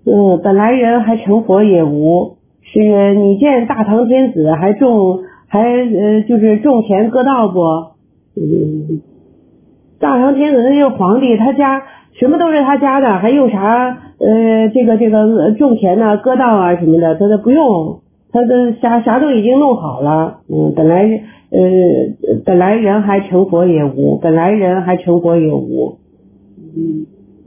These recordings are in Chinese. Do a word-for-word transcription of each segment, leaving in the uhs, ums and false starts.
嗯，本来人还成佛也无，是你见大唐天子还种还呃就是种田割稻不？嗯，大唐天子那个皇帝，他家什么都是他家的，还用啥呃这个这个种田呐、割稻啊什么的，他都不用，他的啥啥都已经弄好了。嗯，本来呃本来人还成佛也无，本来人还成佛也无。嗯。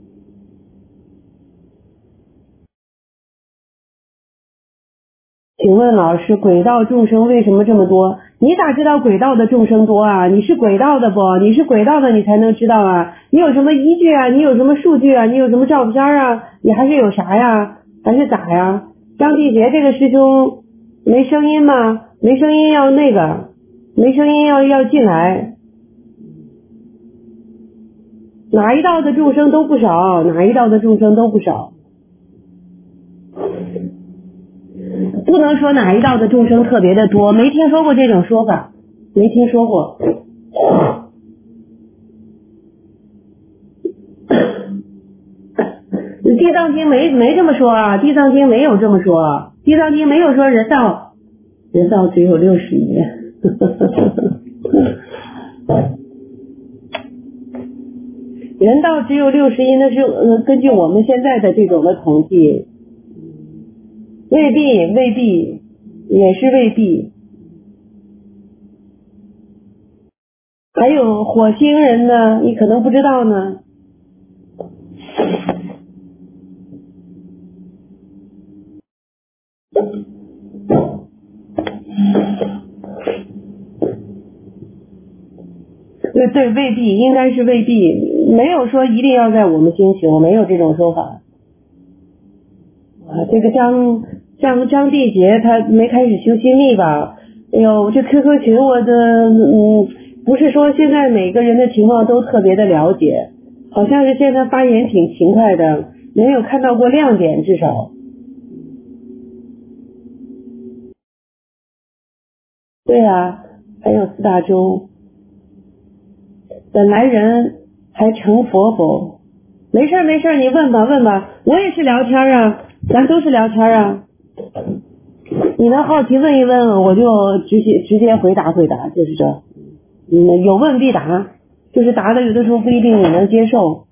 请问老师，轨道众生为什么这么多？你咋知道轨道的众生多啊？你是轨道的不？你是轨道的，你才能知道啊。你有什么依据啊？你有什么数据啊？你有什么照片啊？你还是有啥呀？还是咋呀？张地杰这个师兄没声音吗？没声音要那个，没声音要要进来。哪一道的众生都不少，哪一道的众生都不少。不能说哪一道的众生特别的多，没听说过这种说法，没听说过。地藏经没没这么说啊，地藏经没有这么说，地藏经没有说人道，人道只有六十亿。人道只有六十亿，那是呃根据我们现在的这种的统计，未必未必也是未必。还有火星人呢，你可能不知道呢。对对，未必，应该是未必，没有说一定要在我们星球，没有这种说法。啊，这个张张张地杰他没开始修心力吧？哎呦，这 Q Q 群我的嗯，不是说现在每个人的情况都特别的了解，好像是现在发言挺勤快的，没有看到过亮点，至少。对啊，还有四大洲。本来人还成佛否？没事没事，你问吧问吧，我也是聊天啊，咱都是聊天啊。你能好奇问一问，我就直接直接回答回答，就是这。嗯，有问必答，就是答的有的时候不一定你能接受。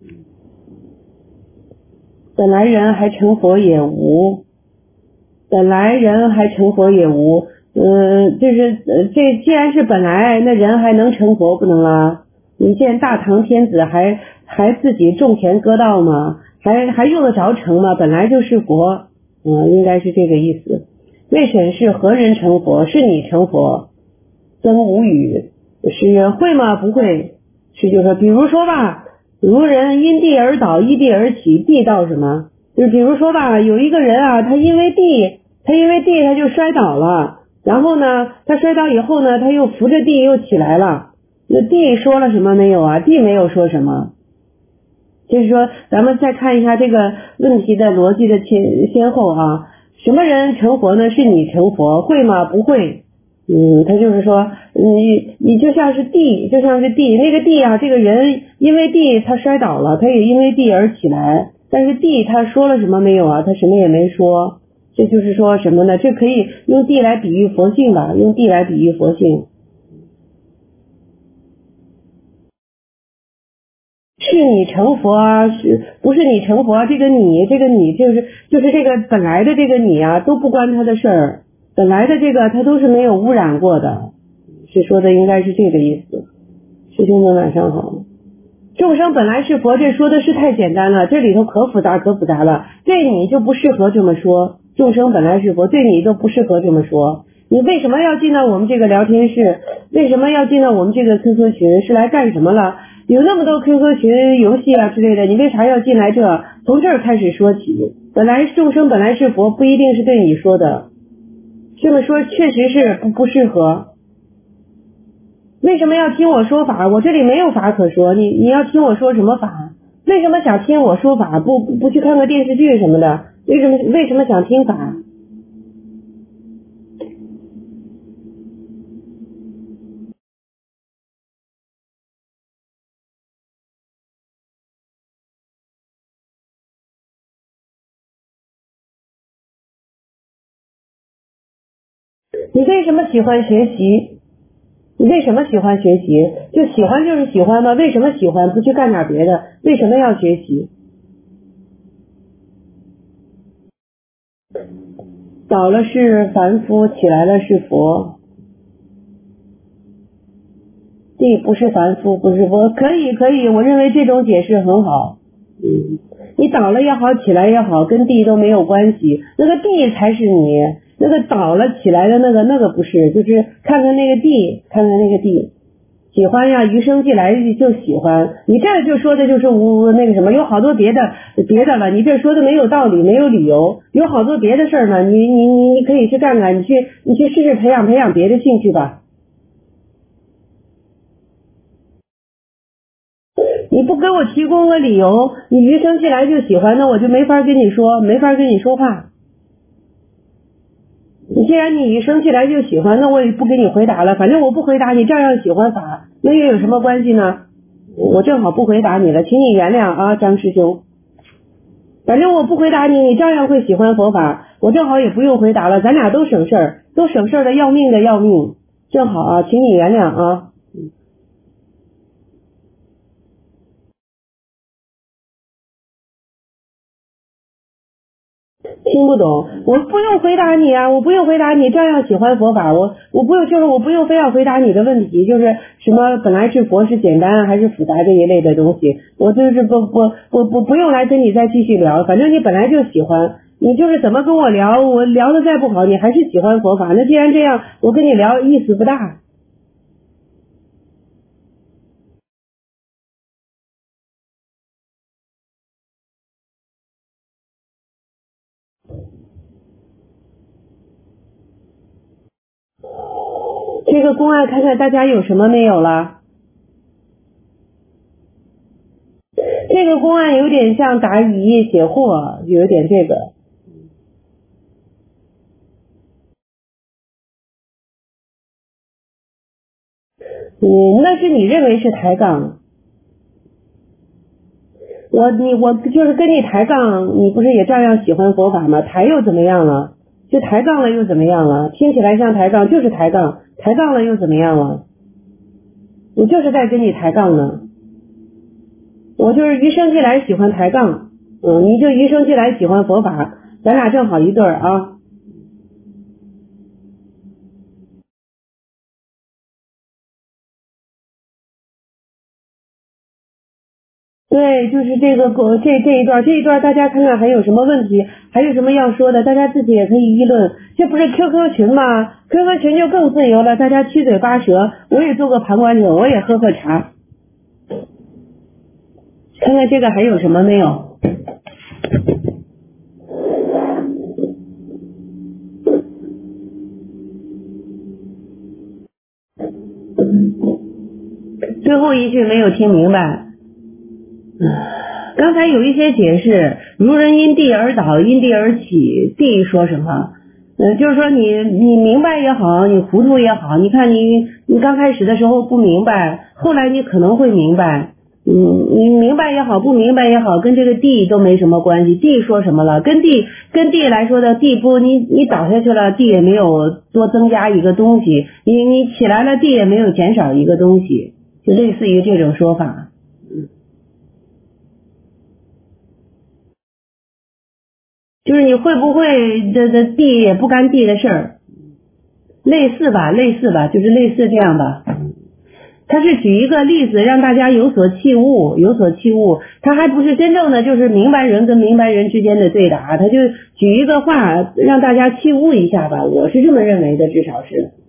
本来人还成佛也无，本来人还成佛也无，呃，就是呃这既然是本来，那人还能成佛不能啊？你见大唐天子还还自己种田割稻吗？还还用得着成吗？本来就是佛，嗯，应该是这个意思。未审是何人成佛？是你成佛。曾无语，是会吗？不会。是就说，比如说吧，如人因地而倒，依地而起，地道什么？就是比如说吧，有一个人啊，他因为地，他因为地他就摔倒了，然后呢，他摔倒以后呢，他又扶着地又起来了。那地说了什么没有啊？地没有说什么。就是说，咱们再看一下这个问题的逻辑的先先后啊。什么人成佛呢？是你成佛，会吗？不会。嗯，他就是说，你你就像是地，就像是地，那个地啊，这个人因为地他摔倒了，他也因为地而起来，但是地他说了什么没有啊？他什么也没说。这就是说什么呢？这可以用地来比喻佛性吧，用地来比喻佛性。是你成佛啊，是不是你成佛啊？这个你，这个你就是就是这个本来的这个你啊，都不关他的事儿。本来的这个他都是没有污染过的，是说的应该是这个意思。师兄们晚上好。众生本来是佛，这说的是太简单了，这里头可复杂可复杂了。对你就不适合这么说，众生本来是佛，对你都不适合这么说。你为什么要进到我们这个聊天室？为什么要进到我们这个 Q Q 群？是来干什么了？有那么多 Q Q 群游戏啊之类的，你为啥要进来这？从这儿开始说起。本来众生本来是佛，不一定是对你说的，这么说确实是不不适合。为什么要听我说法？我这里没有法可说，你你要听我说什么法？为什么想听我说法？不不去看个电视剧什么的？为什么为什么想听法？ 你为什么喜欢学习？你为什么喜欢学习？就喜欢就是喜欢吗？为什么喜欢？不去干点别的？为什么要学习？倒了是凡夫，起来了是佛。地不是凡夫，不是佛，可以可以，我认为这种解释很好。嗯，你倒了也好，起来也好，跟地都没有关系，那个地才是你，那个倒了起来的那个那个不是，就是看看那个地，看看那个地，喜欢呀，余生既来就喜欢，你这就说的就是无那个什么，有好多别的别的了，你这说的没有道理，没有理由，有好多别的事儿呢，你你你你可以去干干，你去你去试试培养培养别的兴趣吧。你不给我提供个理由，你余生既来就喜欢，那我就没法跟你说，没法跟你说话。你既然你余生既来就喜欢，那我也不给你回答了，反正我不回答你照样喜欢法，那又有什么关系呢？我正好不回答你了，请你原谅啊，张师兄。反正我不回答你，你照样会喜欢佛法，我正好也不用回答了，咱俩都省事儿，都省事儿的要命的要命，正好啊，请你原谅啊。听不懂，我不用回答你啊，我不用回答你，照样喜欢佛法，我我不用就是我不用非要回答你的问题，就是什么本来是佛是简单还是复杂这一类的东西，我就是不不不不不用来跟你再继续聊，反正你本来就喜欢，你就是怎么跟我聊，我聊的再不好，你还是喜欢佛法，那既然这样，我跟你聊意思不大。这个公案看看大家有什么没有了？这个公案有点像答疑解惑，有点这个。嗯，那是你认为是抬杠。我你我就是跟你抬杠，你不是也照样喜欢佛法吗？抬又怎么样了？就抬杠了又怎么样了？听起来像抬杠，就是抬杠，抬杠了又怎么样了？我就是在跟你抬杠呢。我就是余生既来喜欢抬杠，嗯，你就余生既来喜欢佛法，咱俩正好一对儿啊。对，就是这个这这一段这一段大家看看还有什么问题，还有什么要说的，大家自己也可以议论。这不是 Q Q 群吗？ Q Q 群就更自由了，大家七嘴八舌，我也做个旁观者，我也喝喝茶。看看这个还有什么没有？最后一句没有听明白。刚才有一些解释，如人因地而倒，因地而起，地说什么？呃，就是说你你明白也好，你糊涂也好，你看你你刚开始的时候不明白，后来你可能会明白。嗯，你明白也好，不明白也好，跟这个地都没什么关系。地说什么了？跟地跟地来说的地不，你你倒下去了，地也没有多增加一个东西，你你起来了，地也没有减少一个东西，就类似于这种说法。就是你会不会这这地也不干地的事儿，类似吧，类似吧，就是类似这样吧。他是举一个例子让大家有所器物，有所器物，他还不是真正的就是明白人跟明白人之间的对答，他就举一个话让大家器物一下吧，我是这么认为的，至少是。